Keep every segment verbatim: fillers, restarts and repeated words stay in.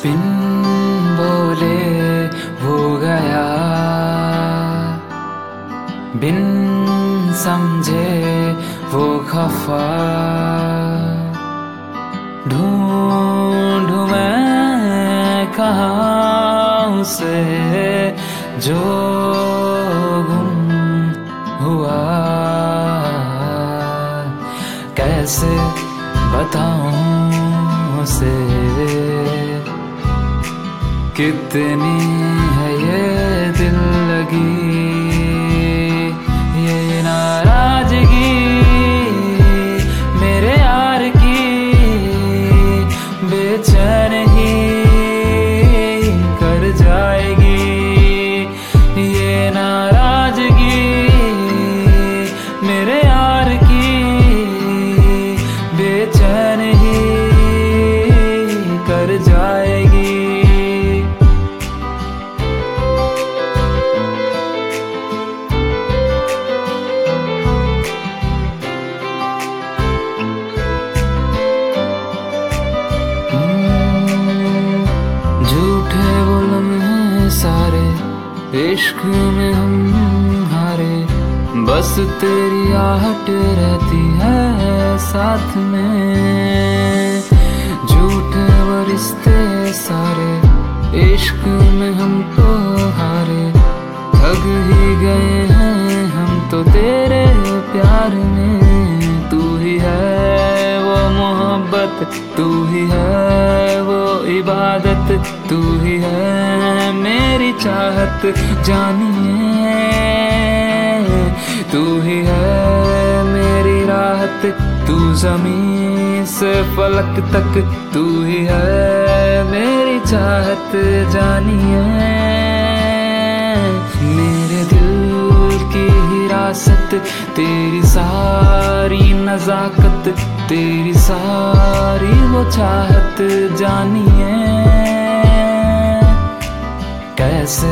बिन बोले हो गया, बिन समझे वो खफा। ढूंढूं मैं कहाँ उसे जो गुम हुआ, कैसे बताऊं उसे कितनी है ये दिल लगी, ये नाराजगी मेरे यार की बेचैन ही कर जाएगी। ये नाराजगी मेरे यार की बेचैन ही कर जाएगी। झूठे वो लम्हे सारे इश्क में हम हारे, बस तेरी आहट रहती है साथ में। झूठे वो रिश्ते सारे इश्क में हम तो हारे, ठग ही गए हैं हम तो तेरे प्यार में। तू ही है वो मोहब्बत, तू ही है वो इबादत, तू ही है मेरी चाहत जानिए। तू ही है मेरी राहत, तू ज़मीन से फलक तक, तू ही है मेरी चाहत जानिए। मेरे दिल की हिरासत तेरी सारी नज़ाकत, तेरी सारी वो चाहत जानिए। कैसे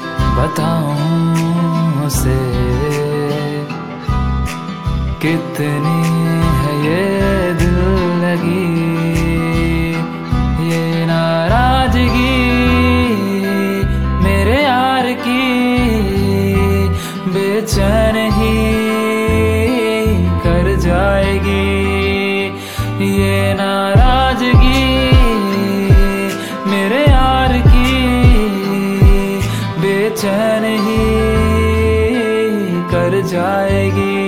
बताऊं उसे कितनी है ये दिल लगी, ये नाराजगी मेरे यार की बेचैन ही कर जाएगी। ये नाराजगी मेरे यार की बेचैन ही कर जाएगी।